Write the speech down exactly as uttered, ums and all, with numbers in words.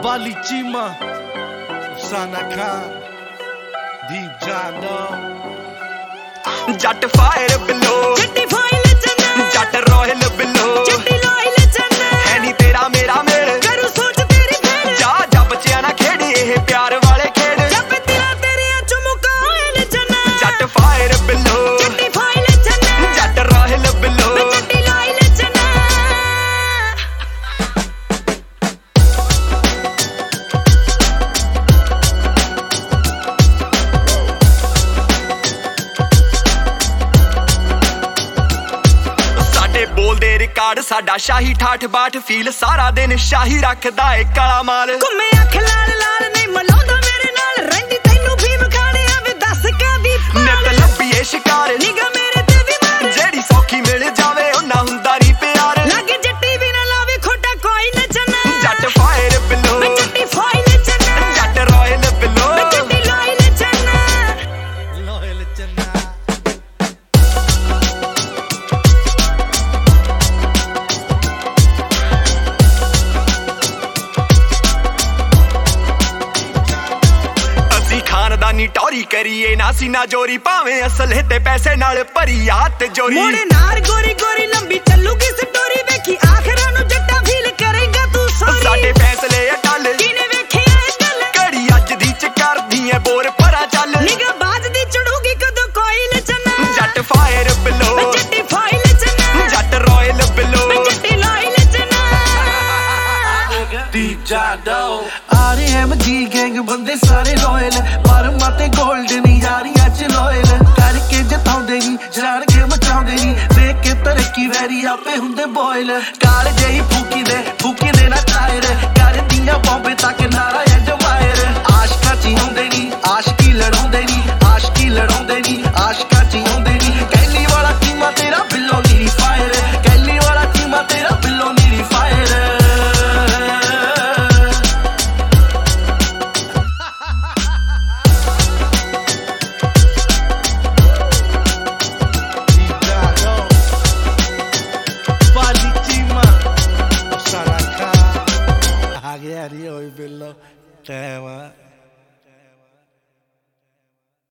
Bali Chima, Sana Khan, Deep Jano. Jat fire below, Jatti foil chana, Jat royal below, Jatti loyal chana. है नी तेरा मेरा mail, करूँ सोच तेरी फेर, जा जा बच्चियां ना खेड़ी ये प्यार वाले खेड़। जब तेरा तेरे चुमुका oil चना, Jat fire below, Jatti foil chana, Jat royal below, Jatti loyal chana. बोलदे रिकार्ड साडा शाही ठाठ बाट फील सारा दिन शाही रखदा ए काला माल। घुमे अख लाल लाल नहीं मलाउंदा मेरे नाल रंडी तैनू भी विखाड़े आवे दस कादी नित लंबीए शिकार निगा मेरे ते भी मार जेड़ी सौखी मिल जावे ओ ना हुंदा नी प्यार। लागे जट्टी भी ना लावे खोटा कोई न चना। जट फायर बिलो, मैं जट्टी foil चना, जट रॉयल बिलो, मैं जट्टी loyal चना। Loyal Chana. खानदानी टौरी करिए ना सीना जोरी भावें असले ते पैसे नाल भरी आत जोरी। मोड़े नार गोरी गोरी लंबी चलूगी स्टोरी वेखी आखिरां नु जट्टा फील करेगा तू सॉरी। साडे फैसले अटल किने वेखिया ए गल घड़ी अज दी च करदी ऐ बोर परा चल। निगा बाज दी चढ़ूगी कदों कोई न चना। जट फायर बिलो, मैं जट्टी foil चना, जट रॉयल बिलो, मैं जट्टी loyal चना। Deep Jano. R M G gang बंदे सारे लॉयल पर माते गोल्ड नहीं यारियां च लॉयल करके जताउंदे नी जान के मचाउंदे नी देख के तरक्की वैरी आपे हुंदे बॉयल काल जेही फूकी दे फूकी दे ना टायर कर दियां बॉम्बे तक नारा है जमायर। आशिकां च हुंदे नी आशिकी लड़ाउंदे नी आशिकी लड़ाउंदे नी आशिकां च हुंदे नी। कैली वाला टीमा तेरा बिल्लो नीरी फायर कैली वाला टीमा तेरा बिल्लो नीरी fire. Deep Jano. Bali Chima, Sana Khan. आ गया री ओए बिल्लो, कहवा